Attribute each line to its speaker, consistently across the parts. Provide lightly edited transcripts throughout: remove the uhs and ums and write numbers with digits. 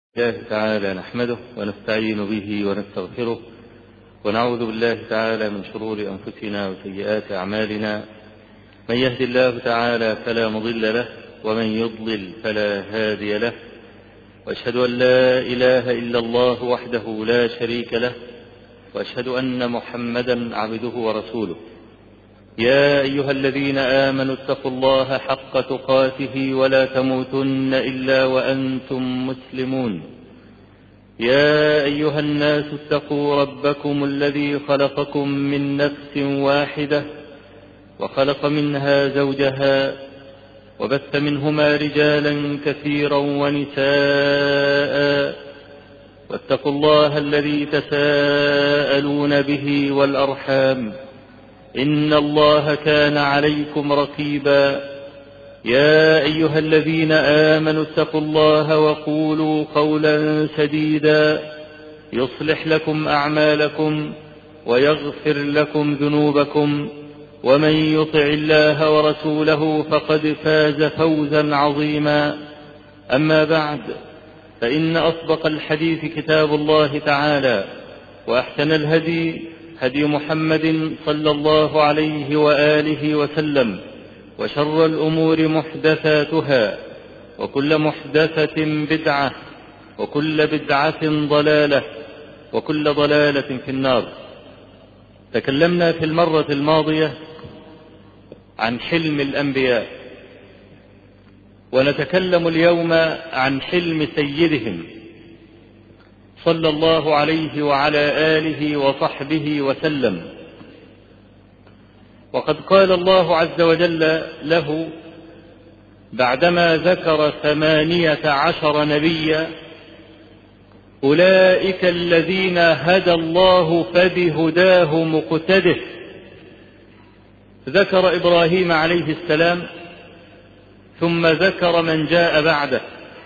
Speaker 1: الله تعالى نحمده ونستعين به ونستغفره ونعوذ بالله تعالى من شرور أنفسنا وسيئات أعمالنا. من يهد الله تعالى فلا مضل له ومن يضلل فلا هادي له، وأشهد أن لا إله إلا الله وحده لا شريك له، وأشهد أن محمدا عبده ورسوله. يا أيها الذين آمنوا اتقوا الله حق تقاته ولا تموتن إلا وأنتم مسلمون. يا أيها الناس اتقوا ربكم الذي خلقكم من نفس واحدة وخلق منها زوجها وبث منهما رجالا كثيرا ونساء، واتقوا الله الذي تساءلون به والأرحام إن الله كان عليكم رقيبا. يا أيها الذين آمنوا اتقوا الله وقولوا قولا سديدا يصلح لكم أعمالكم ويغفر لكم ذنوبكم، ومن يطع الله ورسوله فقد فاز فوزا عظيما. أما بعد، فإن أصدق الحديث كتاب الله تعالى، وأحسن الهدي هدي محمد صلى الله عليه وآله وسلم، وشر الأمور محدثاتها، وكل محدثة بدعة، وكل بدعة ضلالة، وكل ضلالة في النار. تكلمنا في المرة الماضية عن حلم الأنبياء، ونتكلم اليوم عن حلم سيدهم صلى الله عليه وعلى آله وصحبه وسلم. وقد قال الله عز وجل له بعدما ذكر 18 نبيا: أولئك الذين هدى الله فبهداه مقتده. ذكر إبراهيم عليه السلام، ثم ذكر من جاء بعده،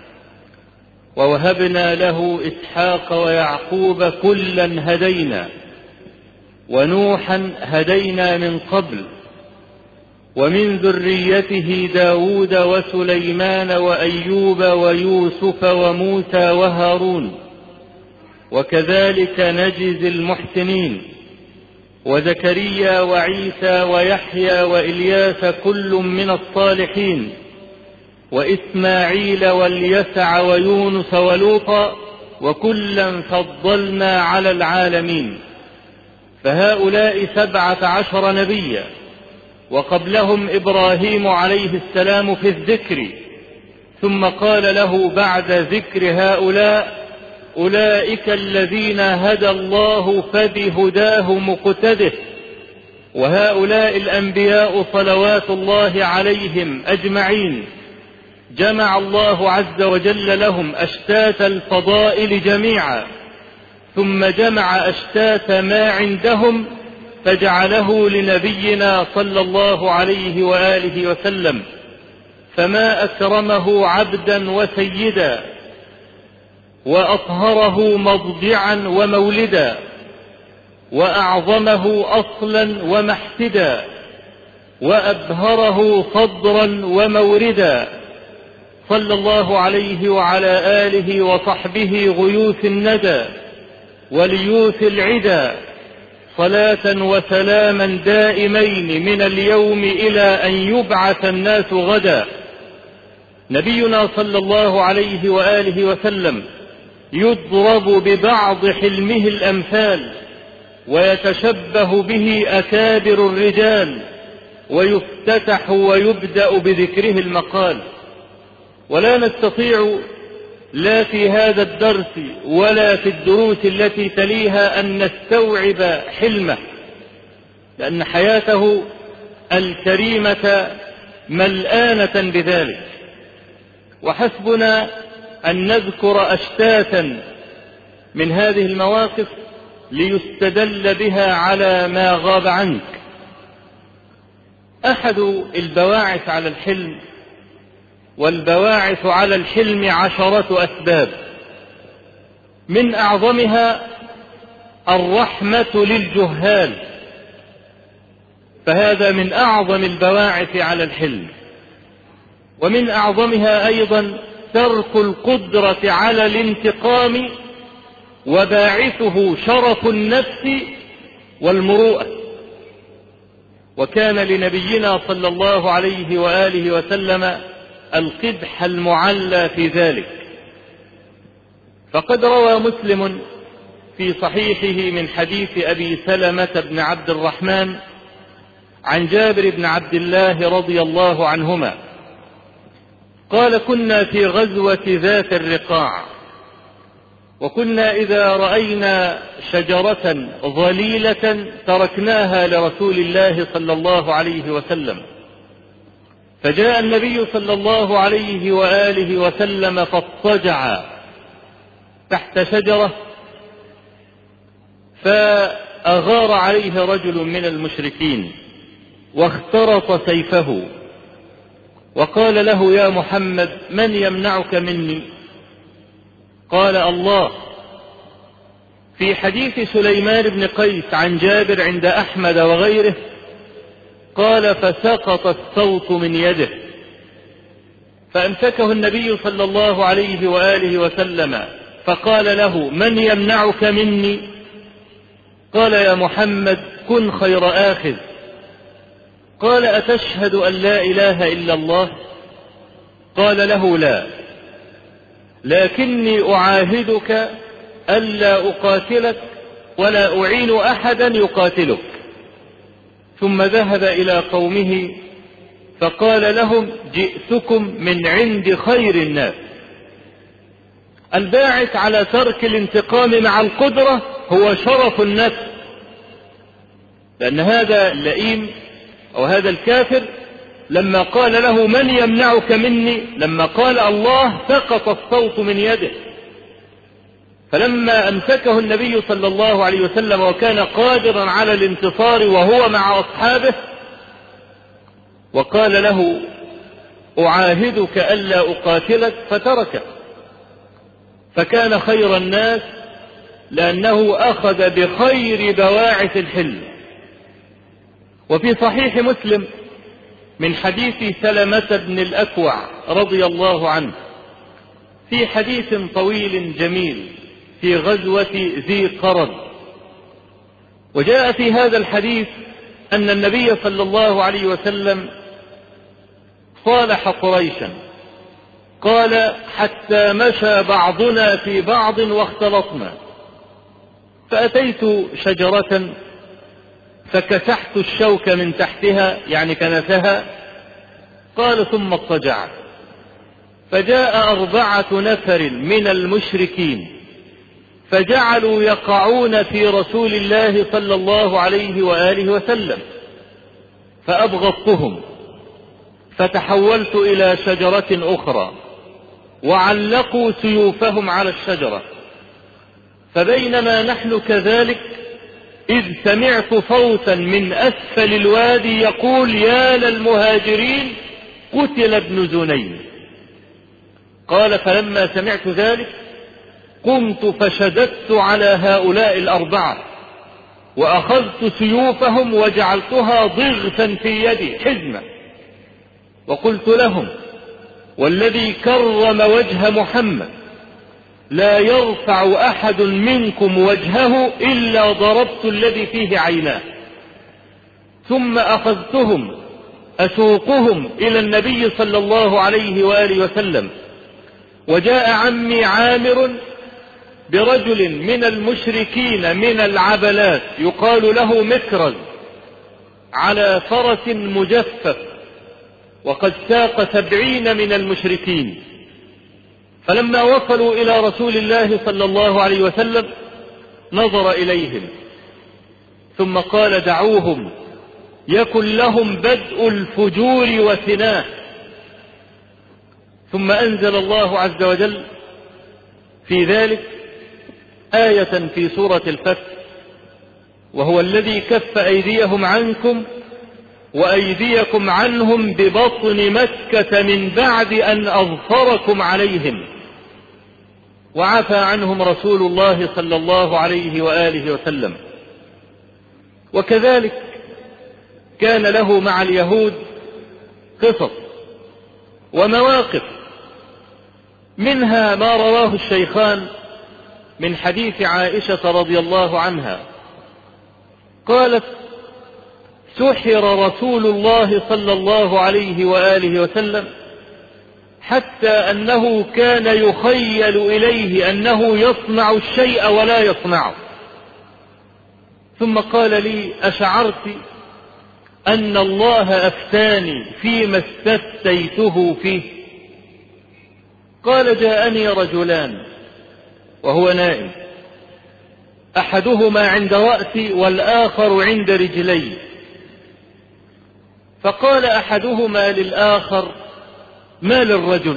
Speaker 1: ووهبنا له إسحاق ويعقوب كلا هدينا، ونوحا هدينا من قبل، ومن ذريته داود وسليمان وأيوب ويوسف وموسى وهارون، وكذلك نجزي المحسنين، وزكريا وعيسى ويحيى وإلياس كل من الصالحين، وإسماعيل واليسع ويونس ولوطا، وكلا فضلنا على العالمين. فهؤلاء 17 نبيا، وقبلهم إبراهيم عليه السلام في الذكر، ثم قال له بعد ذكر هؤلاء: أولئك الذين هدى الله فبهداه مقتده. وهؤلاء الأنبياء صلوات الله عليهم أجمعين جمع الله عز وجل لهم أشتات الفضائل جميعا، ثم جمع أشتات ما عندهم فجعله لنبينا صلى الله عليه وآله وسلم. فما أكرمه عبدا وسيدا، وأطهره مضجعا ومولدا، وأعظمه أصلا ومحسدا، وأبهره صدرا وموردا، صلى الله عليه وعلى آله وصحبه غيوث الندى وليوث العدا، صلاة وسلاما دائمين من اليوم إلى أن يبعث الناس غدا. نبينا صلى الله عليه وآله وسلم يضرب ببعض حلمه الأمثال، ويتشبه به أكابر الرجال، ويفتتح ويبدأ بذكره المقال. ولا نستطيع لا في هذا الدرس ولا في الدروس التي تليها أن نستوعب حلمه، لأن حياته الكريمة ملآنة بذلك. وحسبنا أن نذكر أشتاتا من هذه المواقف ليستدل بها على ما غاب عنك. أحد البواعث على الحلم، والبواعث على الحلم 10 أسباب، من أعظمها الرحمة للجهال، فهذا من أعظم البواعث على الحلم. ومن أعظمها أيضا ترك القدرة على الانتقام، وباعثه شرف النفس والمروءة. وكان لنبينا صلى الله عليه وآله وسلم القدح المعلى في ذلك. فقد روى مسلم في صحيحه من حديث أبي سلمة بن عبد الرحمن عن جابر بن عبد الله رضي الله عنهما قال: كنا في غزوة ذات الرقاع، وكنا إذا رأينا شجرة ظليلة تركناها لرسول الله صلى الله عليه وسلم، فجاء النبي صلى الله عليه وآله وسلم فاضطجع تحت شجرة، فأغار عليه رجل من المشركين واخترط سيفه وقال له: يا محمد، من يمنعك مني؟ قال: الله. في حديث سليمان بن قيس عن جابر عند أحمد وغيره قال: فسقط الصوت من يده، فأمسكه النبي صلى الله عليه وآله وسلم فقال له: من يمنعك مني؟ قال: يا محمد، كن خير آخذ. قال: أتشهد أن لا إله إلا الله؟ قال له: لا، لكني أعاهدك ألا أقاتلك ولا أعين أحدا يقاتلك. ثم ذهب إلى قومه فقال لهم: جئتكم من عند خير الناس. الباعث على ترك الانتقام مع القدرة هو شرف النفس، لأن هذا اللئيم أو هذا الكافر لما قال له: من يمنعك مني؟ لما قال الله سقط الصوت من يده. فلما أمسكه النبي صلى الله عليه وسلم وكان قادرا على الانتصار وهو مع أصحابه وقال له: أعاهدك ألا أقاتلك، فتركه، فكان خير الناس لأنه أخذ بخير بواعث الحل. وفي صحيح مسلم من حديث سلمة بن الأكوع رضي الله عنه في حديث طويل جميل في غزوة ذي قرد، وجاء في هذا الحديث أن النبي صلى الله عليه وسلم صالح قريشا، قال: حتى مشى بعضنا في بعض واختلطنا، فأتيت شجرة فكسحت الشوك من تحتها، يعني كنفها. قال: ثم اضطجعت، فجاء 4 نفر من المشركين فجعلوا يقعون في رسول الله صلى الله عليه وآله وسلم، فأبغضتهم، فتحولت إلى شجرة أخرى وعلقوا سيوفهم على الشجرة. فبينما نحن كذلك إذ سمعت صوتا من أسفل الوادي يقول: يا للمهاجرين، قتل ابن زنين. قال: فلما سمعت ذلك قمت فشددت على هؤلاء 4 وأخذت سيوفهم وجعلتها ضغثا في يدي حزمة، وقلت لهم: والذي كرم وجه محمد لا يرفع أحد منكم وجهه إلا ضربت الذي فيه عيناه. ثم أخذتهم أسوقهم إلى النبي صلى الله عليه وآله وسلم، وجاء عمي عامر برجل من المشركين من العبلات يقال له مكرز على فرس مجفف، وقد ساق 70 من المشركين. فلما وصلوا إلى رسول الله صلى الله عليه وسلم نظر إليهم ثم قال: دعوهم يكن لهم بدء الفجور وثناه. ثم أنزل الله عز وجل في ذلك آية في سورة الفتح: وهو الذي كف أيديهم عنكم وأيديكم عنهم ببطن مكة من بعد أن أظفركم عليهم، وعفى عنهم رسول الله صلى الله عليه وآله وسلم. وكذلك كان له مع اليهود قصص ومواقف منها ما رواه الشيخان من حديث عائشة رضي الله عنها قالت: سحر رسول الله صلى الله عليه وآله وسلم حتى أنه كان يخيل إليه أنه يصنع الشيء ولا يصنعه، ثم قال لي: أشعرت أن الله أفتاني فيما استفتيته فيه؟ قال: جاءني رجلان وهو نائم، أحدهما عند رأسي والآخر عند رجلي، فقال أحدهما للآخر: ما للرجل؟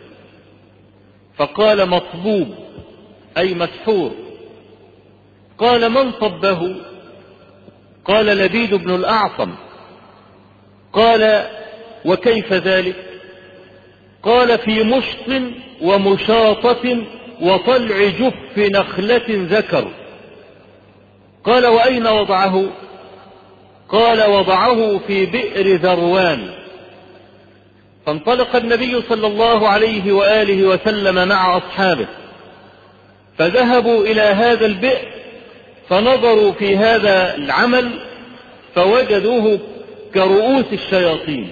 Speaker 1: فقال: مطبوب، أي مسحور. قال: من صبه؟ قال: لبيد بن الأعصم. قال: وكيف ذلك؟ قال: في مشط ومشاطة وطلع جف نخلة ذكر. قال: وأين وضعه؟ قال: وضعه في بئر ذروان. فانطلق النبي صلى الله عليه وآله وسلم مع أصحابه، فذهبوا إلى هذا البئر فنظروا في هذا العمل فوجدوه كرؤوس الشياطين،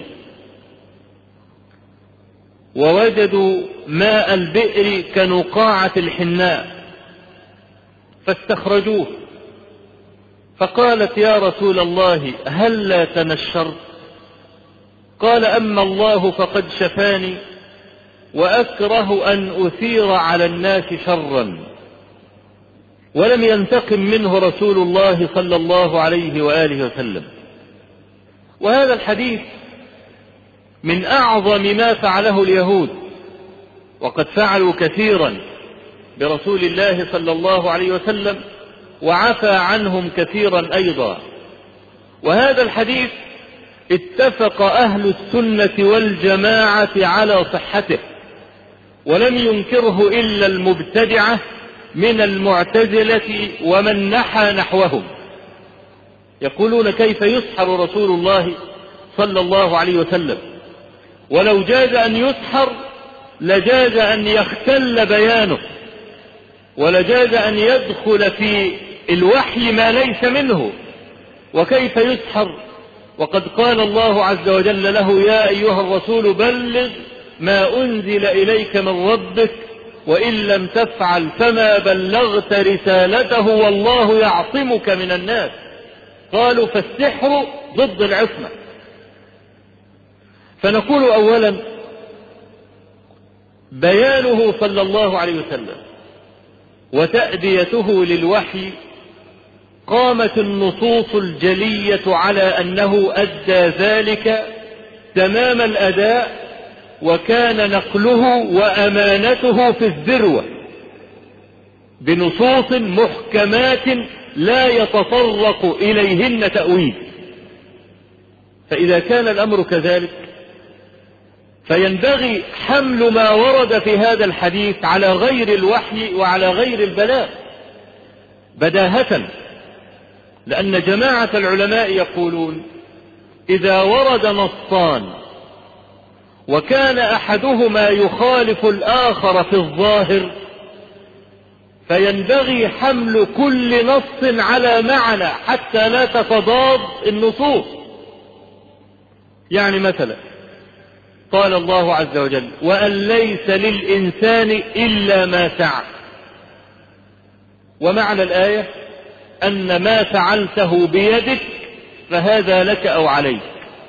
Speaker 1: ووجدوا ماء البئر كنقاعة الحناء، فاستخرجوه. فقالت: يا رسول الله هل لا تنشرت؟ قال: أما الله فقد شفاني، وأكره أن أثير على الناس شرا. ولم ينتقم منه رسول الله صلى الله عليه وآله وسلم. وهذا الحديث من أعظم ما فعله اليهود، وقد فعلوا كثيرا برسول الله صلى الله عليه وسلم وعفى عنهم كثيرا أيضا. وهذا الحديث اتفق أهل السنة والجماعة على صحته، ولم ينكره إلا المبتدعة من المعتزلة ومن نحى نحوهم، يقولون: كيف يسحر رسول الله صلى الله عليه وسلم؟ ولو جاز أن يسحر لجاز أن يختل بيانه، ولجاز أن يدخل في الوحي ما ليس منه. وكيف يسحر وقد قال الله عز وجل له: يا أيها الرسول بلغ ما أنزل إليك من ربك وإن لم تفعل فما بلغت رسالته والله يعصمك من الناس. قالوا: فالسحر ضد العصمة. فنقول أولا: بيانه صلى الله عليه وسلم وتأديته للوحي قامت النصوص الجلية على أنه أدى ذلك تمام الأداء، وكان نقله وأمانته في الذروة بنصوص محكمات لا يتطرق إليهن تأويل. فإذا كان الأمر كذلك فينبغي حمل ما ورد في هذا الحديث على غير الوحي وعلى غير البلاغ بداهة، لأن جماعة العلماء يقولون: إذا ورد نصان وكان أحدهما يخالف الآخر في الظاهر فينبغي حمل كل نص على معنى حتى لا تتضاد النصوص. يعني مثلا قال الله عز وجل: وأن ليس للإنسان إلا ما سعى، ومعنى الآية أن ما فعلته بيدك فهذا لك أو عليك.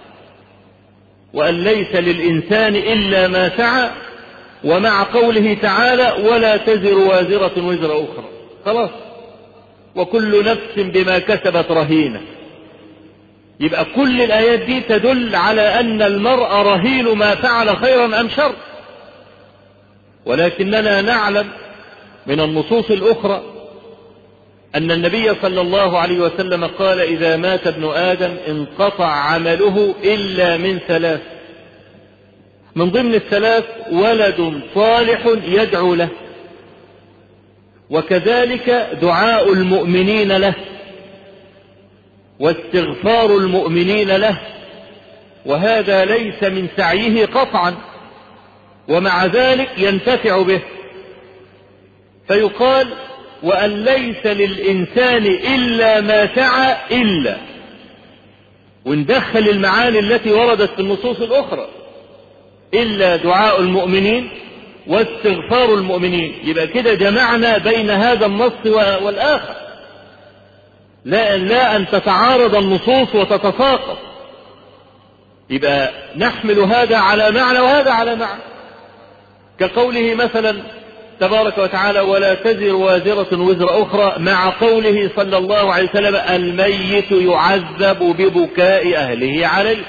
Speaker 1: وأن ليس للإنسان إلا ما سعى، ومع قوله تعالى: ولا تزر وازرة وزر أخرى. خلاص، وكل نفس بما كسبت رهينة. يبقى كل الآيات دي تدل على أن المرء رهين ما فعل خيرا أم شر. ولكننا نعلم من النصوص الأخرى أن النبي صلى الله عليه وسلم قال: إذا مات ابن آدم انقطع عمله إلا من ثلاث، من ضمن الثلاث ولد صالح يدعو له، وكذلك دعاء المؤمنين له، واستغفار المؤمنين له، وهذا ليس من سعيه قطعا، ومع ذلك ينتفع به. فيقال وأن ليس للإنسان إلا ما سعى إلا، وندخل المعاني التي وردت في النصوص الأخرى، إلا دعاء المؤمنين واستغفار المؤمنين. يبقى كده جمعنا بين هذا النص والآخر، لا أن تتعارض النصوص وتتساقط. يبقى نحمل هذا على معنى وهذا على معنى، كقوله مثلا تبارك وتعالى ولا تزر وازرة وزر أخرى، مع قوله صلى الله عليه وسلم الميت يعذب ببكاء أهله عليه.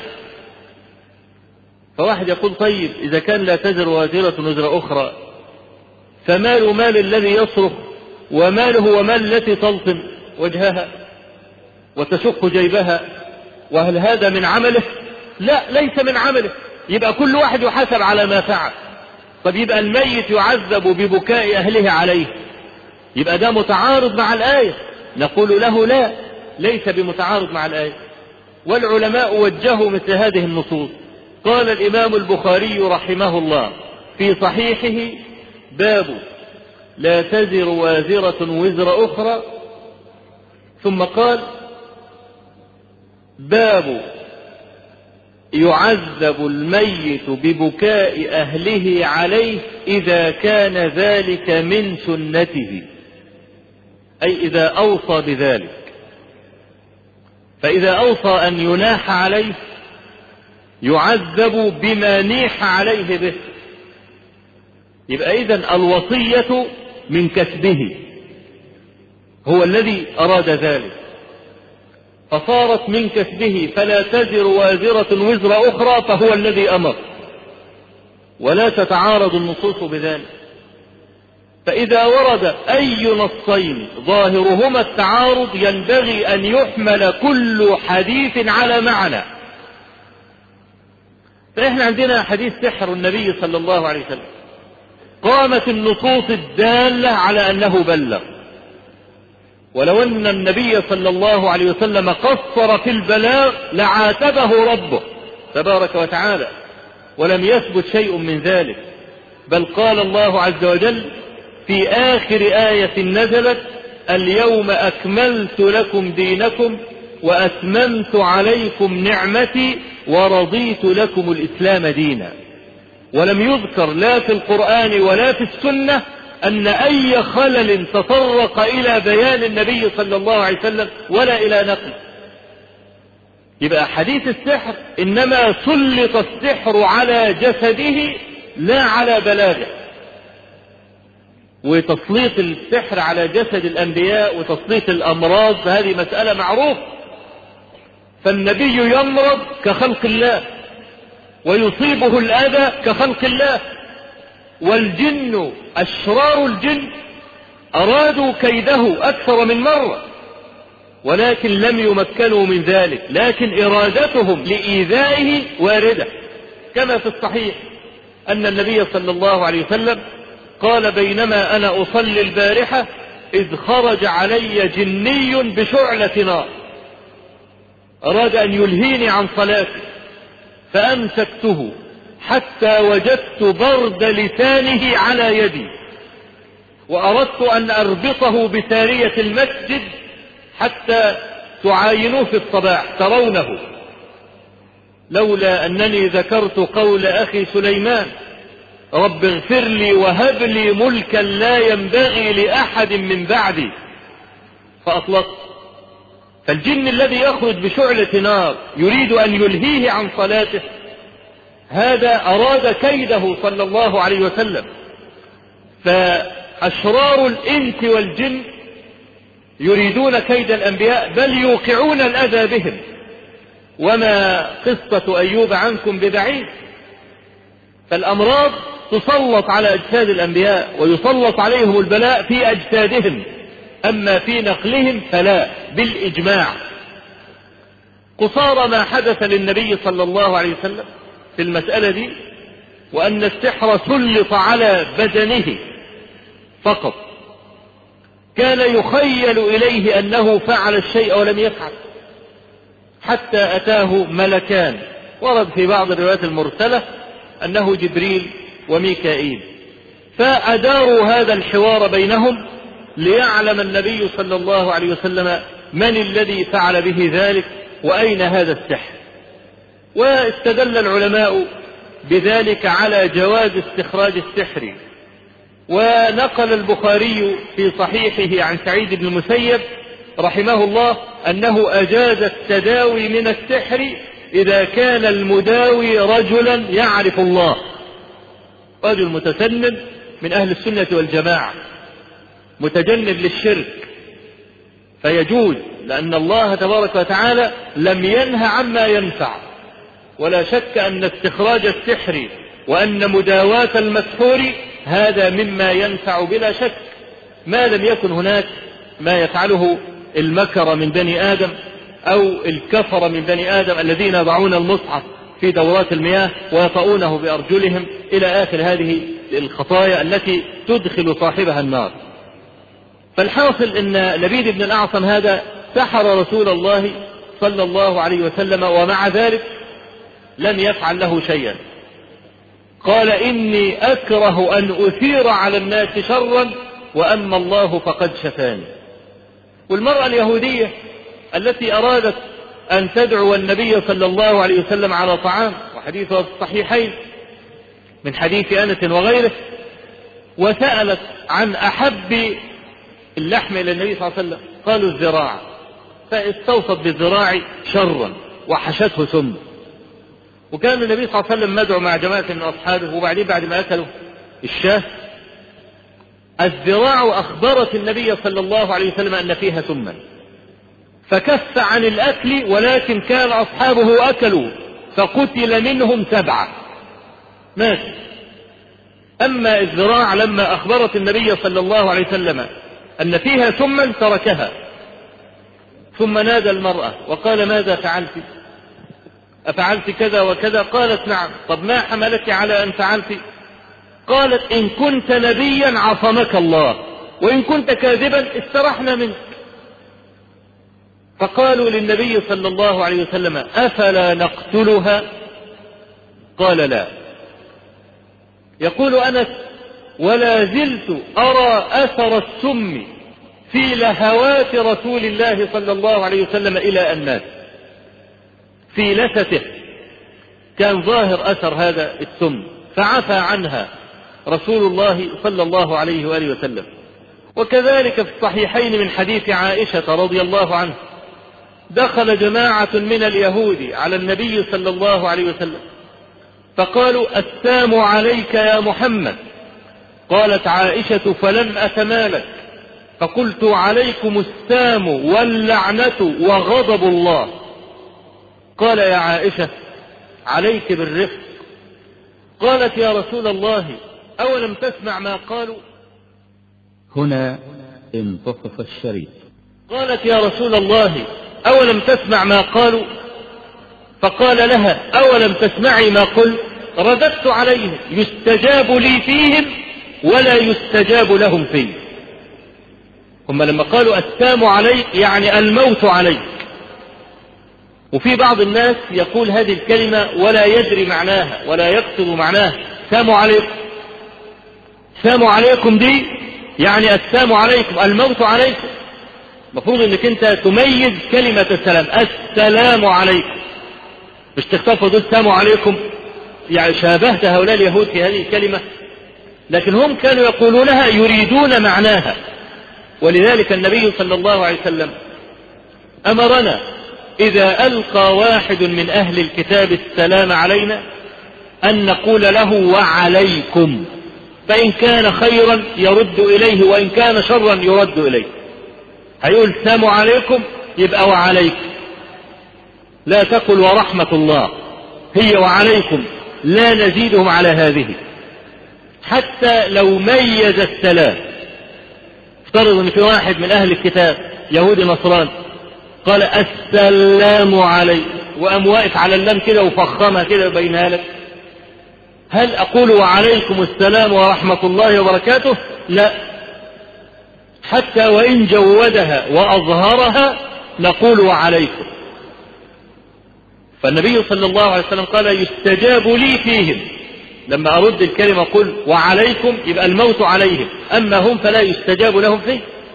Speaker 1: فواحد يقول طيب إذا كان لا تزر وازرة وزر أخرى، فمال مال الذي يصرخ، وماله ومال التي تلطم وجهها وتشق جيبها، وهل هذا من عمله؟ لا، ليس من عمله. يبقى كل واحد يحاسب على ما فعل. طب يبقى الميت يعذب ببكاء أهله عليه، يبقى ده متعارض مع الآية. نقول له لا، ليس بمتعارض مع الآية. والعلماء وجهوا مثل هذه النصوص. قال الإمام البخاري رحمه الله في صحيحه باب لا تزر وازرة وزر أخرى، ثم قال باب يعذب الميت ببكاء أهله عليه إذا كان ذلك من سنته، أي إذا أوصى بذلك. فإذا أوصى أن يناح عليه يعذب بما نيح عليه به. يبقى إذن الوصية من كسبه، هو الذي أراد ذلك، فصارت من كسبه، فلا تزر وازرة وزر أخرى، فهو الذي أمر، ولا تتعارض النصوص بذلك. فإذا ورد أي نصين ظاهرهما التعارض ينبغي أن يحمل كل حديث على معنى. فإحنا عندنا حديث سحر النبي صلى الله عليه وسلم، قامت النصوص الدالة على أنه بلغ، ولو أن النبي صلى الله عليه وسلم قصر في البلاغ لعاتبه ربه تبارك وتعالى، ولم يثبت شيء من ذلك. بل قال الله عز وجل في آخر آية نزلت اليوم أكملت لكم دينكم وأتممت عليكم نعمتي ورضيت لكم الإسلام دينا. ولم يذكر لا في القرآن ولا في السنة أن أي خلل تطرق إلى بيان النبي صلى الله عليه وسلم ولا إلى نقل. يبقى حديث السحر إنما سلط السحر على جسده لا على بلاغه. وتسليط السحر على جسد الأنبياء وتسليط الأمراض فهذه مسألة معروفة. فالنبي يمرض كخلق الله ويصيبه الأذى كخلق الله. والجن أشرار الجن أرادوا كيده أكثر من مرة ولكن لم يمكنوا من ذلك، لكن إرادتهم لإيذائه واردة، كما في الصحيح أن النبي صلى الله عليه وسلم قال بينما أنا أصلي البارحة إذ خرج علي جني بشعلة نار أراد أن يلهيني عن صلاتي، فأمسكته حتى وجدت برد لسانه على يدي، وأردت أن أربطه بسارية المسجد حتى تعاينوه في الصباح ترونه، لولا أنني ذكرت قول أخي سليمان رب اغفر لي وهب لي ملكا لا ينبغي لأحد من بعدي فأطلقت. فالجن الذي يخرج بشعلة نار يريد أن يلهيه عن صلاته، هذا أراد كيده صلى الله عليه وسلم. فأشرار الإنس والجن يريدون كيد الأنبياء بل يوقعون الأذى بهم. وما قصة أيوب عنكم ببعيد. فالأمراض تسلط على أجساد الأنبياء ويسلط عليهم البلاء في أجسادهم، أما في نقلهم فلا بالإجماع. قصار ما حدث للنبي صلى الله عليه وسلم في المسألة دي وأن السحر سلط على بدنه فقط، كان يخيل إليه أنه فعل الشيء ولم يفعل، حتى أتاه ملكان. ورد في بعض الروايات المرسلة أنه جبريل وميكائيل، فأداروا هذا الحوار بينهم ليعلم النبي صلى الله عليه وسلم من الذي فعل به ذلك وأين هذا السحر. واستدل العلماء بذلك على جواز استخراج السحر. ونقل البخاري في صحيحه عن سعيد بن المسيب رحمه الله أنه أجاز التداوي من السحر إذا كان المداوي رجلا يعرف الله، رجل متسنن من أهل السنة والجماعة متجنب للشرك، فيجوز، لأن الله تبارك وتعالى لم ينه عما ينفع. ولا شك أن استخراج السحر وأن مداواة المسحور هذا مما ينفع بلا شك، ما لم يكن هناك ما يفعله المكر من بني آدم أو الكفر من بني آدم الذين يضعون المصحف في دورات المياه ويطؤونه بأرجلهم إلى آخر هذه الخطايا التي تدخل صاحبها النار. فالحاصل أن لبيد بن الأعصم هذا سحر رسول الله صلى الله عليه وسلم، ومع ذلك لم يفعل له شيئا. قال: إني أكره أن أثير على الناس شرا، وأما الله فقد شفاني. والمرأة اليهودية التي أرادت أن تدعو النبي صلى الله عليه وسلم على طعام، وحديثها في الصحيحين من حديث أنس وغيره، وسألت عن أحب اللحم إلى النبي صلى الله عليه وسلم، قالوا الذراع، فاستوصت بالذراع شرا وحشته سم. وكان النبي صلى الله عليه وسلم مدعو مع جماعة من أصحابه، وبعدين بعد ما أكلوا الشاه الذراع أخبرت النبي صلى الله عليه وسلم أن فيها سما، فكف عن الأكل، ولكن كان أصحابه أكلوا فقتل منهم 7 مات. أما الذراع لما أخبرت النبي صلى الله عليه وسلم أن فيها سما تركها، ثم نادى المرأة وقال: ماذا فعلت؟ أفعلت كذا وكذا؟ قالت: نعم. طب ما حملك على أن فعلت؟ قالت: إن كنت نبيا عصمك الله، وإن كنت كاذبا استرحنا منك. فقالوا للنبي صلى الله عليه وسلم: أفلا نقتلها؟ قال: لا. يقول أنس: ولا زلت أرى أثر السم في لهوات رسول الله صلى الله عليه وسلم إلى أن مات. في لثته كان ظاهر أثر هذا السم، فعفى عنها رسول الله صلى الله عليه وآله وسلم. وكذلك في الصحيحين من حديث عائشة رضي الله عنه، دخل جماعة من اليهود على النبي صلى الله عليه وسلم فقالوا: السام عليك يا محمد. قالت عائشة: فلم أتمالك، فقلت: عليكم السام واللعنة وغضب الله. قال: يا عائشة عليك بالرفق. قالت: يا رسول الله أولم تسمع ما قالوا؟
Speaker 2: هنا انتصف الشريط.
Speaker 1: قالت: يا رسول الله أولم تسمع ما قالوا؟ فقال لها: أولم تسمعي ما قل؟ رددت عليه: يستجاب لي فيهم ولا يستجاب لهم فيه. هم لما قالوا السام عليك يعني الموت عليك. وفي بعض الناس يقول هذه الكلمة ولا يدري معناها ولا يقصد معناها. سام عليكم، سام عليكم دي يعني السام عليكم الموت عليكم. مفروض انك انت تميز كلمة السلام، السلام عليكم، مش تخطفوا دول السلام عليكم. يعني شابهت هؤلاء اليهود في هذه الكلمة، لكن هم كانوا يقولونها يريدون معناها. ولذلك النبي صلى الله عليه وسلم أمرنا إذا ألقى واحد من أهل الكتاب السلام علينا أن نقول له: وعليكم، فإن كان خيرا يرد إليه، وإن كان شرا يرد إليه. هيقول السلام عليكم يبقى وعليكم، لا تقل ورحمة الله، هي وعليكم، لا نزيدهم على هذه. حتى لو ميز السلام، افترض ان في واحد من اهل الكتاب يهودي نصراني قال السلام عليكم، وقام واقف على اللام كده وفخمها كده وبينها لك، هل اقول وعليكم السلام ورحمة الله وبركاته؟ لا، حتى وان جودها واظهرها نقول وعليكم. فالنبي صلى الله عليه وسلم قال: يستجاب لي فيهم لما أرد الكلمة قل وعليكم يبقى الموت عليهم، أما هم فلا يستجاب لهم فيه.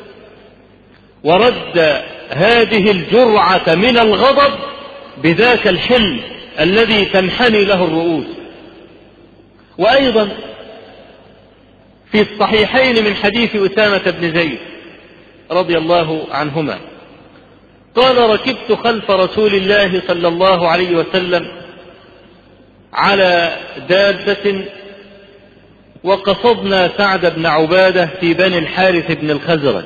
Speaker 1: ورد هذه الجرعة من الغضب بذاك الحلم الذي تنحني له الرؤوس. وأيضا في الصحيحين من حديث أسامة بن زيد رضي الله عنهما قال ركبت خلف رسول الله صلى الله عليه وسلم على دابة وقصدنا سعد بن عبادة في بني الحارث بن الخزرج،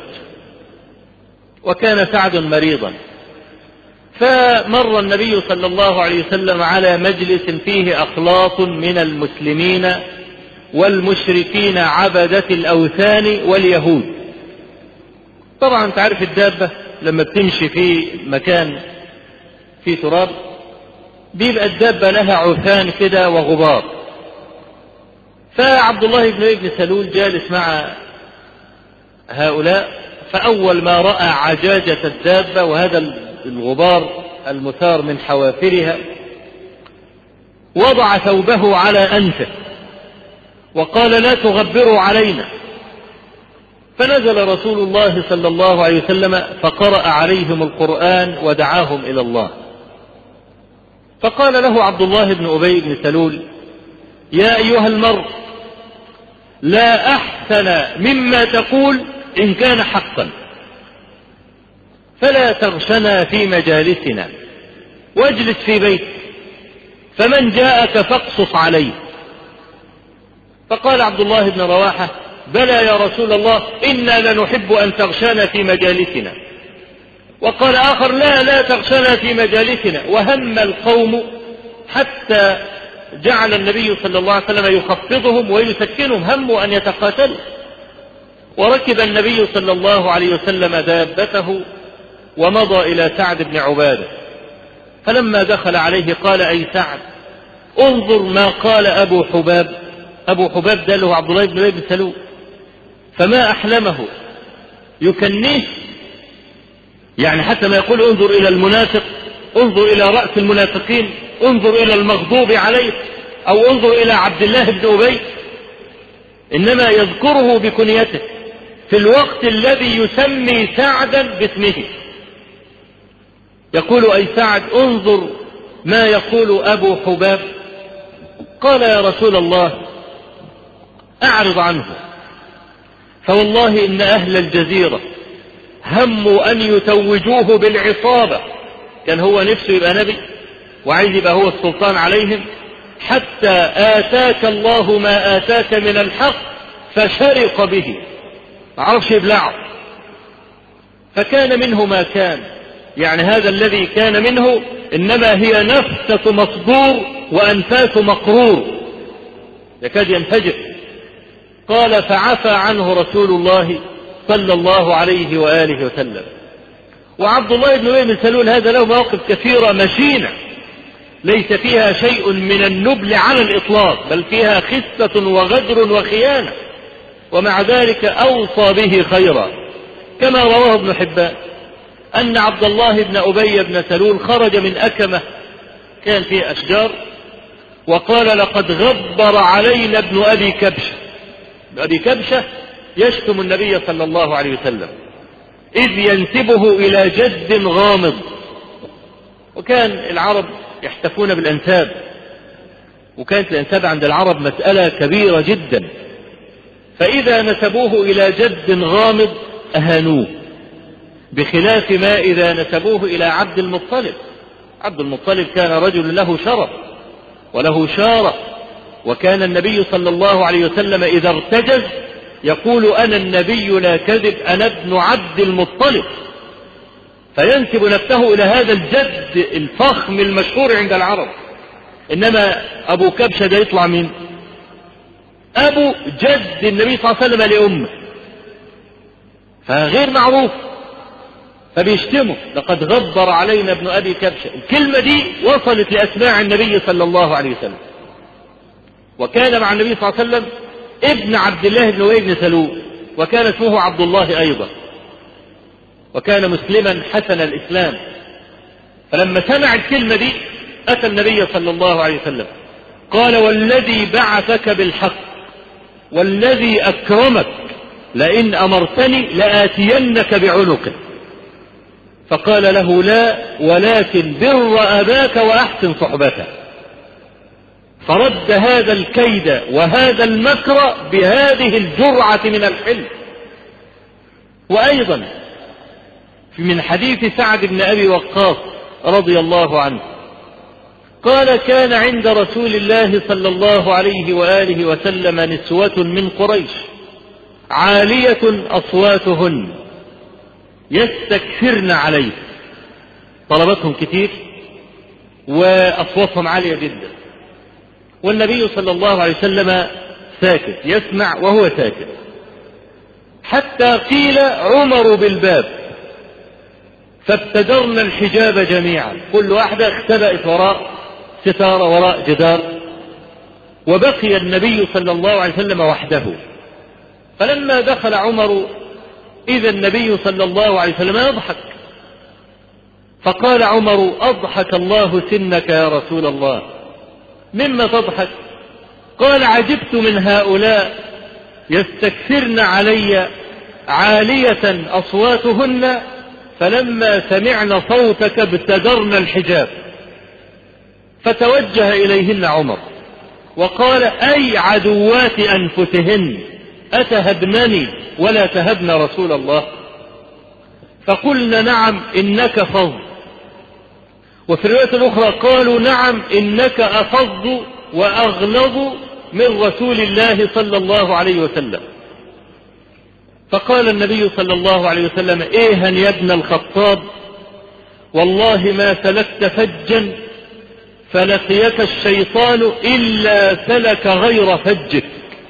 Speaker 1: وكان سعد مريضا، فمر النبي صلى الله عليه وسلم على مجلس فيه أخلاط من المسلمين والمشركين عبدة الأوثان واليهود. طبعا انت عارف الدابة لما بتمشي في مكان في تراب بيبقى الدابة لها عثان كده وغبار. فعبد الله بن ابي سلول جالس مع هؤلاء، فأول ما رأى عجاجة الدابة وهذا الغبار المثار من حوافرها وضع ثوبه على أنفه وقال لا تغبروا علينا. فنزل رسول الله صلى الله عليه وسلم فقرأ عليهم القرآن ودعاهم إلى الله. فقال له عبد الله بن أبي بن سلول يا أيها المرء لا أحسن مما تقول إن كان حقا، فلا تغشنا في مجالسنا واجلس في بيتك، فمن جاءك فاقصص عليه. فقال عبد الله بن رواحة بلى يا رسول الله إنا لنحب أن تغشانا في مجالسنا. وقال آخر لا تغشانا في مجالسنا. وهم القوم حتى جعل النبي صلى الله عليه وسلم يخفضهم ويسكنهم، هموا أن يتقاتلوا. وركب النبي صلى الله عليه وسلم دابته ومضى إلى سعد بن عبادة، فلما دخل عليه قال أي سعد انظر ما قال أبو حباب. أبو حباب ده له عبد الله بن أبي سلول، فما أحلمه يكنيه، يعني حتى ما يقول انظر إلى المنافق، انظر إلى رأس المنافقين، انظر إلى المغضوب عليه، أو انظر إلى عبد الله بن أبي، إنما يذكره بكنيته في الوقت الذي يسمي سعدا باسمه. يقول أي سعد انظر ما يقول أبو حباب. قال يا رسول الله أعرض عنه، فوالله إن أهل الجزيرة هموا أن يتوجوه بالعصابة، كان هو نفسه يبقى نبي وعايز يبقى هو السلطان عليهم، حتى آتاك الله ما آتاك من الحق فشرق به، ما عرفش يبلعه. فكان منه ما كان، يعني هذا الذي كان منه إنما هي نفسة مصدور وأنفاس مقرور يكاد ينفجر. قال فعفى عنه رسول الله صلى الله عليه وآله وسلم. وعبد الله بن أبي سلول هذا له مواقف كثيرة مشينة ليس فيها شيء من النبل على الإطلاق، بل فيها خسة وغدر وخيانة، ومع ذلك أوصى به خيرا، كما رواه ابن حبان أن عبد الله بن أبي بن سلول خرج من أكمة كان فيه أشجار وقال لقد غبر علينا ابن أبي كبشة. أبي كبشة يشتم النبي صلى الله عليه وسلم إذ ينسبه إلى جد غامض، وكان العرب يحتفون بالأنساب، وكانت الأنساب عند العرب مسألة كبيرة جدا، فإذا نسبوه إلى جد غامض أهانوه، بخلاف ما إذا نسبوه إلى عبد المطلب. عبد المطلب كان رجل له شرف وله شارة، وكان النبي صلى الله عليه وسلم إذا ارتجز يقول أنا النبي لا كذب أنا ابن عبد المطلب، فينسب نفسه إلى هذا الجد الفخم المشهور عند العرب. إنما أبو كبشة ده يطلع من أبو جد النبي صلى الله عليه وسلم لأمه، فغير معروف، فبيشتمه لقد غبر علينا ابن أبي كبشة. الكلمة دي وصلت لأسماع النبي صلى الله عليه وسلم، وكان مع النبي صلى الله عليه وسلم ابن عبد الله بن أبي بن سلول، وكان اسمه عبد الله أيضا، وكان مسلما حسن الإسلام. فلما سمع الكلمة دي أتى النبي صلى الله عليه وسلم قال والذي بعثك بالحق والذي أكرمك لئن أمرتني لآتينك بعنقه. فقال له لا ولكن بر أباك وأحسن صحبته. فرد هذا الكيد وهذا المكر بهذه الجرعة من الحلم. وأيضا من حديث سعد بن أبي وقاص رضي الله عنه قال كان عند رسول الله صلى الله عليه وآله وسلم نسوة من قريش عالية أصواتهن يستكثرن عليه، طلبتهم كتير وأصواتهم عالية جدا، والنبي صلى الله عليه وسلم ساكت يسمع وهو ساكت، حتى قيل عمر بالباب فابتدرن الحجاب جميعا، كل واحدة اختبأت وراء ستارة وراء جدار، وبقي النبي صلى الله عليه وسلم وحده. فلما دخل عمر إذا النبي صلى الله عليه وسلم يضحك، فقال عمر أضحك الله سنك يا رسول الله، مما تضحك؟ قال عجبت من هؤلاء يستكثرن علي عالية أصواتهن فلما سمعن صوتك ابتدرن الحجاب. فتوجه إليهن عمر وقال أي عدوات أنفسهن أتهبنني ولا تهبن رسول الله؟ فقلنا نعم إنك فظ، وفي الرواية الأخرى قالوا نعم إنك أفظ وأغلظ من رسول الله صلى الله عليه وسلم. فقال النبي صلى الله عليه وسلم إيها يا ابن الخطاب والله ما سلكت فجا فلقيك الشيطان إلا سلك غير فجك.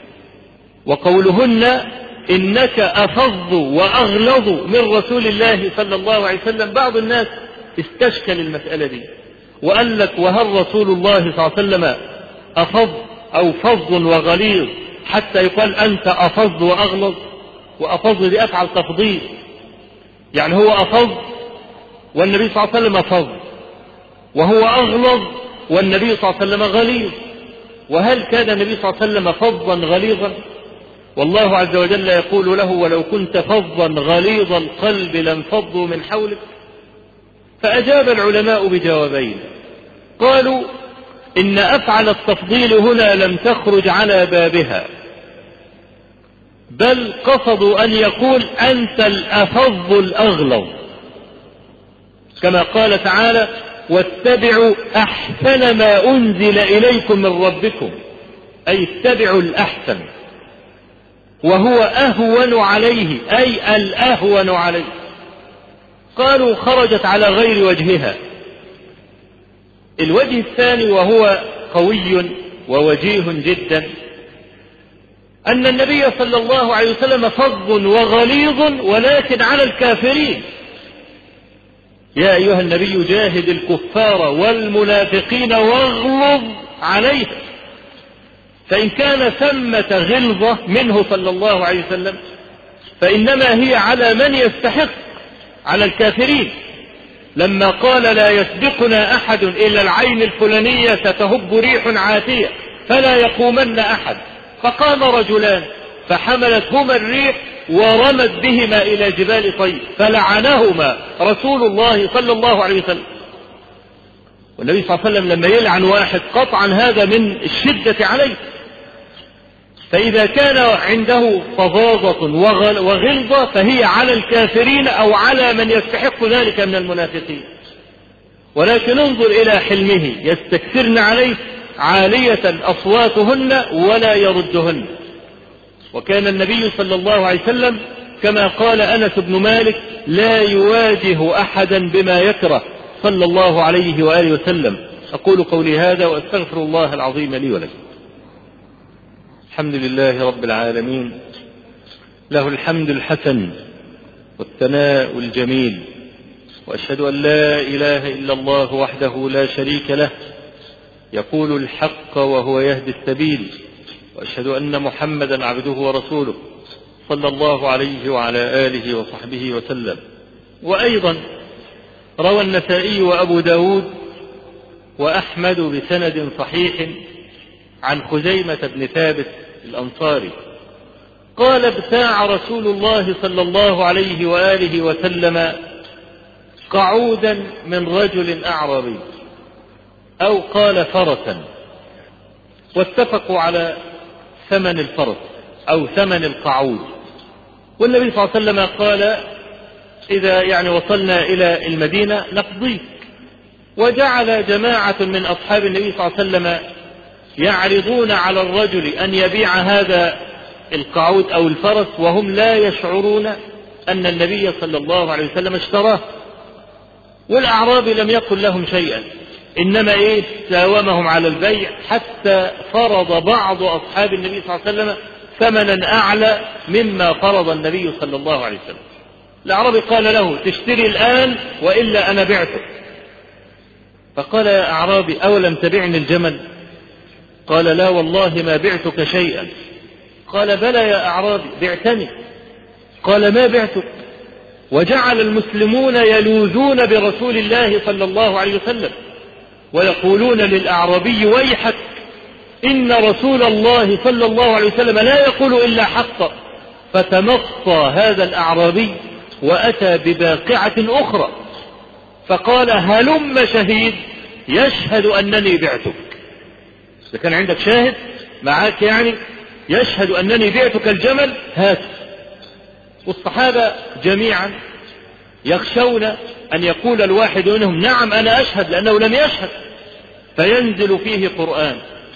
Speaker 1: وقولهن إنك أفظ وأغلظ من رسول الله صلى الله عليه وسلم، بعض الناس استشكل المسألة دي وقال لك وهل رسول الله صلى الله عليه وسلم أفظ أو فظ وغليظ حتى يقال أنت أفظ وأغلظ؟ وأفظ دي أفعل تفضيل، يعني هو أفظ والنبي صلى الله عليه وسلم أفظ، وهو أغلظ والنبي صلى الله عليه وسلم غليظ. وهل كان النبي صلى الله عليه وسلم فظا غليظا؟ والله عز وجل يقول له ولو كنت فظا غليظ القلب لانفضوا من حولك. فأجاب العلماء بجوابين، قالوا إن أفعل التفضيل هنا لم تخرج على بابها، بل قصدوا أن يقول أنت الأفظ الأغلظ، كما قال تعالى واتبعوا أحسن ما أنزل إليكم من ربكم، أي اتبعوا الأحسن، وهو أهون عليه أي الأهون عليه. قالوا خرجت على غير وجهها. الوجه الثاني وهو قوي ووجيه جدا أن النبي صلى الله عليه وسلم فظ وغليظ ولكن على الكافرين. يا أيها النبي جاهد الكفار والمنافقين واغلظ عليهم. فإن كان ثمة غلظة منه صلى الله عليه وسلم فإنما هي على من يستحق، على الكافرين، لما قال لا يسبقنا أحد إلا العين الفلانية ستهب ريح عاتية فلا يقومن أحد، فقام رجلان فحملتهما الريح ورمت بهما إلى جبال طيب فلعنهما رسول الله صلى الله عليه وسلم. والنبي صلى الله عليه وسلم لما يلعن واحد قطعا هذا من الشدة عليه. فإذا كان عنده فظاظة وغلظة فهي على الكافرين أو على من يستحق ذلك من المنافقين. ولكن انظر إلى حلمه، يستكثرن عليه عالية أصواتهن ولا يردهن. وكان النبي صلى الله عليه وسلم كما قال أنس بن مالك لا يواجه أحدا بما يكره صلى الله عليه وآله وسلم. أقول قولي هذا وأستغفر الله العظيم لي ولكم. الحمد لله رب العالمين، له الحمد الحسن والثناء الجميل، وأشهد أن لا إله إلا الله وحده لا شريك له يقول الحق وهو يهدي السبيل، وأشهد أن محمدا عبده ورسوله صلى الله عليه وعلى آله وصحبه وسلم. وأيضا روى النسائي وأبو داود وأحمد بسند صحيح عن خزيمة بن ثابت الأنصاري قال ابتاع رسول الله صلى الله عليه وآله وسلم قعودا من رجل أعرابي، أو قال فرسا، واتفقوا على ثمن الفرس أو ثمن القعود. والنبي صلى الله عليه وسلم قال إذا وصلنا إلى المدينة نقضيك. وجعل جماعة من أصحاب النبي صلى الله عليه وسلم يعرضون على الرجل أن يبيع هذا القعود أو الفرس وهم لا يشعرون أن النبي صلى الله عليه وسلم اشتراه. والأعرابي لم يقل لهم شيئا، إنما ساومهم على البيع حتى فرض بعض أصحاب النبي صلى الله عليه وسلم ثمنا أعلى مما فرض النبي صلى الله عليه وسلم. الأعرابي قال له تشتري الآن وإلا أنا بعتك. فقال يا أعرابي أولم تبعني الجمل؟ قال لا والله ما بعتك شيئا. قال بلى يا أعرابي بعتني. قال ما بعتك. وجعل المسلمون يلوذون برسول الله صلى الله عليه وسلم ويقولون للأعرابي ويحك إن رسول الله صلى الله عليه وسلم لا يقول إلا حقا. فتمطى هذا الأعرابي وأتى بباقعة أخرى فقال هلم شهيد يشهد أنني بعتك. إذا كان عندك شاهد معاك يشهد أنني بعتك الجمل هات. والصحابة جميعا يخشون أن يقول الواحد منهم نعم أنا أشهد، لأنه لم يشهد، فينزل فيه قرآن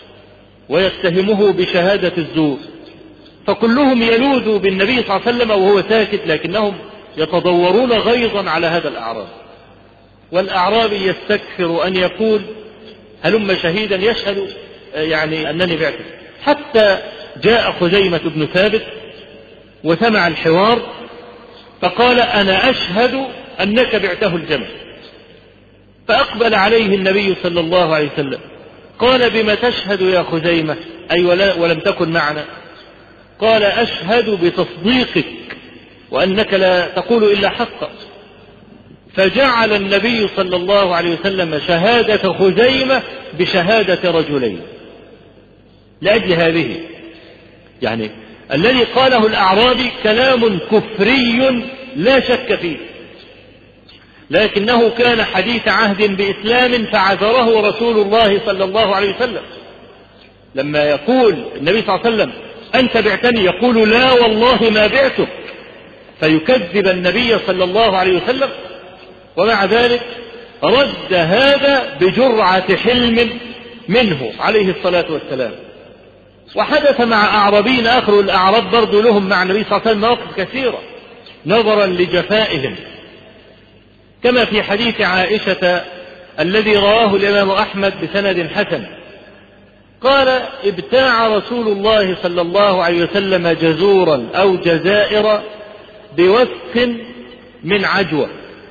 Speaker 1: ويتهمه بشهادة الزور. فكلهم يلوذ بالنبي صلى الله عليه وسلم وهو ساكت، لكنهم يتضورون غيظا على هذا الأعرابي. والأعرابي يستكثر أن يقول هلم شهيدا يشهد أنني بعتك، حتى جاء خزيمة بن ثابت وسمع الحوار فقال أنا أشهد أنك بعته الجمل. فأقبل عليه النبي صلى الله عليه وسلم قال بما تشهد يا خزيمة؟ أي ولم تكن معنا؟ قال أشهد بتصديقك وأنك لا تقول إلا حقا. فجعل النبي صلى الله عليه وسلم شهادة خزيمة بشهادة رجلين لأجل هذه. الذي قاله الأعرابي كلام كفري لا شك فيه، لكنه كان حديث عهد بإسلام فعذره رسول الله صلى الله عليه وسلم. لما يقول النبي صلى الله عليه وسلم أنت بعتني يقول لا والله ما بعتك، فيكذب النبي صلى الله عليه وسلم، ومع ذلك رد هذا بجرعة حلم منه عليه الصلاة والسلام. وحدث مع أعرابين آخر، الأعراب برضو لهم مع النبي صلى الله عليه وسلم مواقف كثيرة نظرا لجفائهم، كما في حديث عائشة الذي رواه الإمام أحمد بسند حسن قال ابتاع رسول الله صلى الله عليه وسلم جزورا أو جزائر بوثق من عجوة.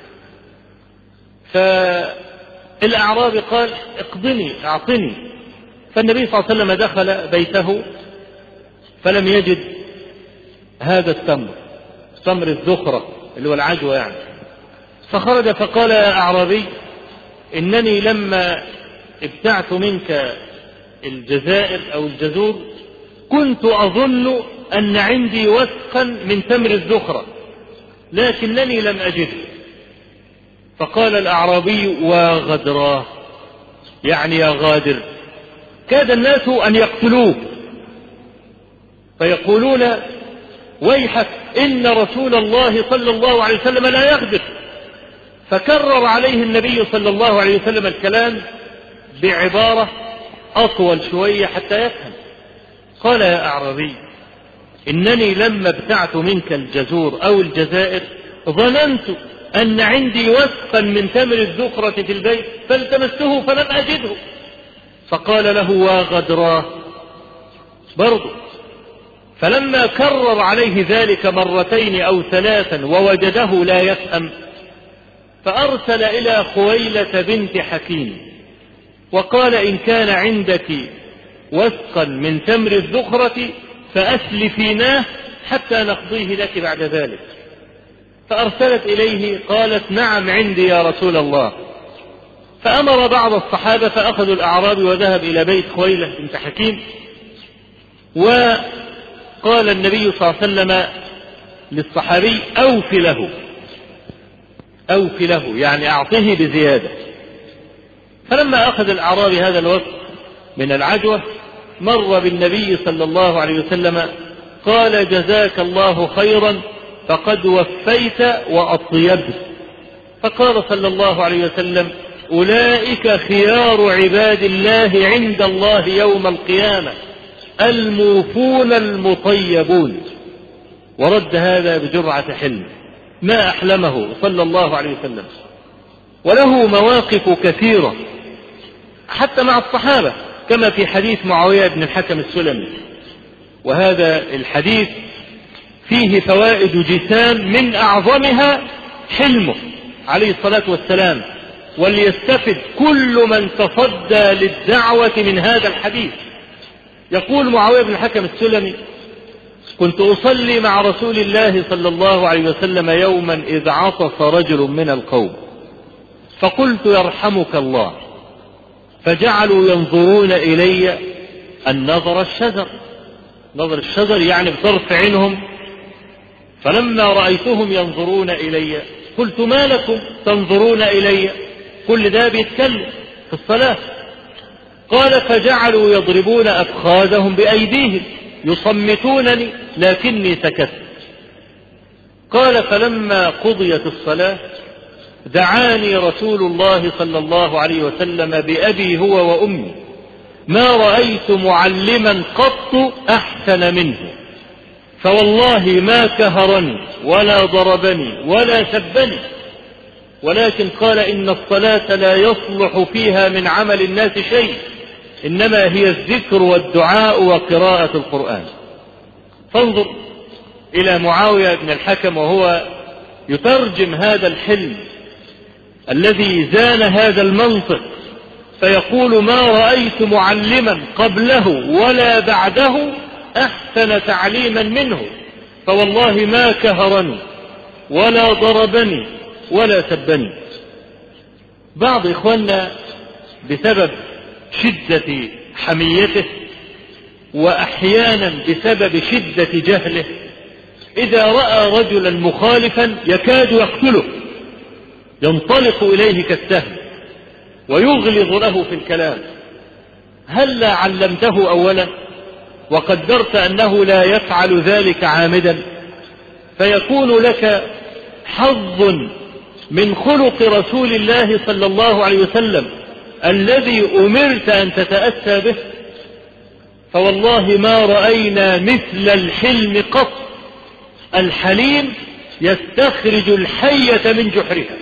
Speaker 1: فالأعرابي قال اقضني اعطني. فالنبي صلى الله عليه وسلم دخل بيته فلم يجد هذا التمر، تمر الذخرة اللي هو العجوة فخرج فقال يا أعرابي إنني لما ابتعت منك الجزائر أو الجزور كنت أظن أن عندي وثقا من تمر الذخرة لكنني لم أجده. فقال الأعرابي وغدراه، يا غادر. كاد الناس أن يقتلوه فيقولون ويحك إن رسول الله صلى الله عليه وسلم لا يغدر. فكرر عليه النبي صلى الله عليه وسلم الكلام بعبارة أطول شوية حتى يفهم. قال يا أعرابي إنني لما ابتعت منك الجزور أو الجزائر ظننت أن عندي وثقا من تمر الذخرة في البيت فالتمسته فلم أجده. فقال له وغدراه برضه. فلما كرر عليه ذلك مرتين أو ثلاثا ووجده لا يفهم فأرسل إلى خويلة بنت حكيم وقال إن كان عندك وثقا من تمر الذخرة فأسلفيناه حتى نقضيه لك بعد ذلك. فأرسلت إليه قالت نعم عندي يا رسول الله. فأمر بعض الصحابة فأخذوا الأعرابي وذهب إلى بيت خويلة بنت حكيم، وقال النبي صلى الله عليه وسلم للصحابي أوف له يعني أعطه بزيادة. فلما أخذ الأعرابي هذا الوقت من العجوة مر بالنبي صلى الله عليه وسلم قال جزاك الله خيرا فقد وفيت وأطيبت. فقال صلى الله عليه وسلم أولئك خيار عباد الله عند الله يوم القيامة الموفون المطيبون. ورد هذا بجرعة حلم ما أحلمه صلى الله عليه وسلم. وله مواقف كثيرة حتى مع الصحابة كما في حديث معاوية بن الحكم السلمي، وهذا الحديث فيه فوائد جسام من أعظمها حلمه عليه الصلاة والسلام، وليستفد كل من تصدى للدعوة من هذا الحديث. يقول معاوية بن الحكم السلمي كنت أصلي مع رسول الله صلى الله عليه وسلم يوما إذ عطس رجل من القوم فقلت يرحمك الله، فجعلوا ينظرون إلي النظر الشزر، نظر الشزر يعني بطرف عينهم. فلما رأيتهم ينظرون إلي قلت ما لكم تنظرون إلي؟ كل ده بيتكلم في الصلاة. قال فجعلوا يضربون أفخاذهم بأيديهم يصمتونني لكني سكت. قال فلما قضيت الصلاة دعاني رسول الله صلى الله عليه وسلم بأبي هو وأمي ما رأيت معلما قط أحسن منه، فوالله ما كهرني ولا ضربني ولا سبني، ولكن قال إن الصلاة لا يصلح فيها من عمل الناس شيء، إنما هي الذكر والدعاء وقراءة القرآن. فانظر إلى معاوية بن الحكم وهو يترجم هذا الحلم الذي زان هذا المنطق، فيقول ما رأيت معلما قبله ولا بعده أحسن تعليما منه، فوالله ما كهرني ولا ضربني ولا سبني. بعض إخواننا بسبب شدة حميته وأحيانا بسبب شدة جهله إذا رأى رجلا مخالفا يكاد يقتله ينطلق إليه كالسهم ويغلظ له في الكلام. هل علمته أولا وقدرت أنه لا يفعل ذلك عامدا؟ فيكون لك حظ من خلق رسول الله صلى الله عليه وسلم الذي أمرت أن تتأسى به. فوالله ما رأينا مثل الحلم قط. الحليم يستخرج الحية من جحرها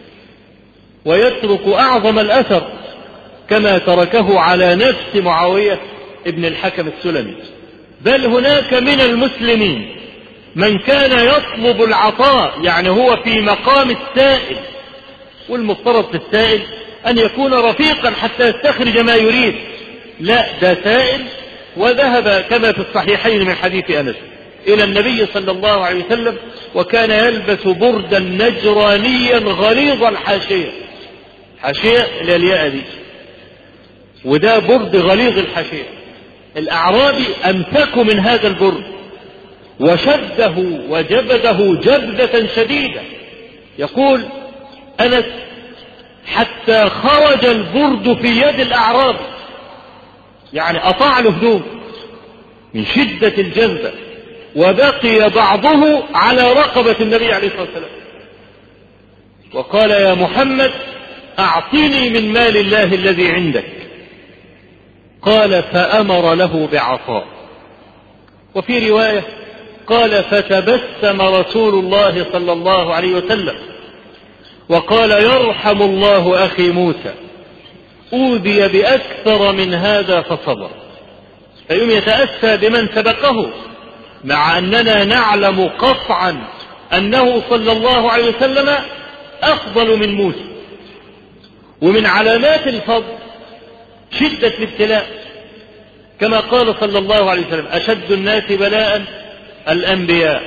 Speaker 1: ويترك أعظم الأثر كما تركه على نفس معاوية ابن الحكم السلمي. بل هناك من المسلمين من كان يطلب العطاء، يعني هو في مقام السائل، والمفترض في السائل أن يكون رفيقا حتى يستخرج ما يريد. لا، ده سائل وذهب كما في الصحيحين من حديث أنس إلى النبي صلى الله عليه وسلم وكان يلبس بردا نجرانيا غليظ الحاشية، حاشية الياء دي، وده برد غليظ الحاشية. الأعرابي أمسكوا من هذا البرد وشده وجبده جبدة شديدة. يقول أنس حتى خرج البرد في يد الأعرابي، يعني قطع له هدوم من شدة الجذبة، وبقي بعضه على رقبة النبي عليه الصلاة والسلام. وقال يا محمد أعطني من مال الله الذي عندك. قال فأمر له بعطاء. وفي رواية قال فتبسم رسول الله صلى الله عليه وسلم وقال يرحم الله أخي موسى أوذي بأكثر من هذا فصبر. فيوم يتأسى بمن سبقه مع أننا نعلم قطعا أنه صلى الله عليه وسلم أفضل من موسى. ومن علامات الفضل شدة الابتلاء، كما قال صلى الله عليه وسلم أشد الناس بلاء الأنبياء،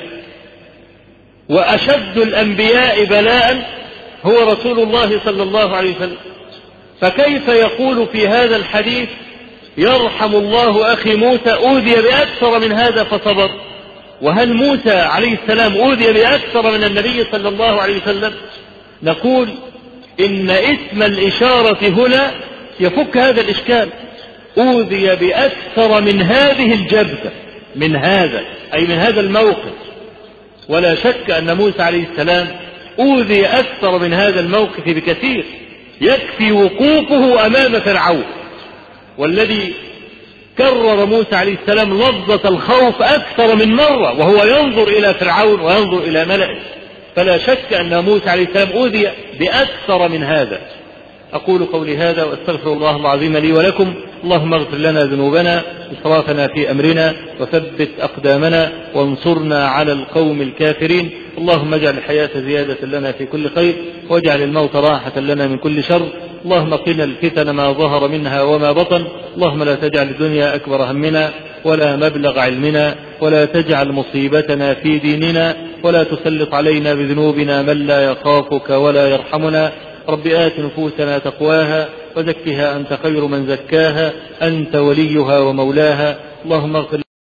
Speaker 1: وأشد الأنبياء بلاء هو رسول الله صلى الله عليه وسلم. فكيف يقول في هذا الحديث يرحم الله أخي موسى أوذي بأكثر من هذا فصبر؟ وهل موسى عليه السلام أوذي بأكثر من النبي صلى الله عليه وسلم؟ نقول إن اسم الإشارة هنا يفك هذا الإشكال. أوذي بأكثر من هذه الجبهة، من هذا أي من هذا الموقف. ولا شك أن موسى عليه السلام أوذي أكثر من هذا الموقف بكثير. يكفي وقوفه أمام فرعون، والذي كرر موسى عليه السلام لفظة الخوف أكثر من مرة وهو ينظر إلى فرعون وينظر إلى ملئه. فلا شك أن موسى عليه السلام أوذي بأكثر من هذا. أقول قولي هذا وأستغفر الله العظيم لي ولكم. اللهم اغفر لنا ذنوبنا إسرافنا في أمرنا وثبت أقدامنا وانصرنا على القوم الكافرين. اللهم اجعل الحياة زيادة لنا في كل خير واجعل الموت راحة لنا من كل شر. اللهم قنا الفتن ما ظهر منها وما بطن. اللهم لا تجعل الدنيا أكبر همنا ولا مبلغ علمنا ولا تجعل مصيبتنا في ديننا ولا تسلط علينا بذنوبنا من لا يخافك ولا يرحمنا. رب آت نفوسنا تقواها وزكها أنت خير من زكاها أنت وليها ومولاها. اللهم اغفر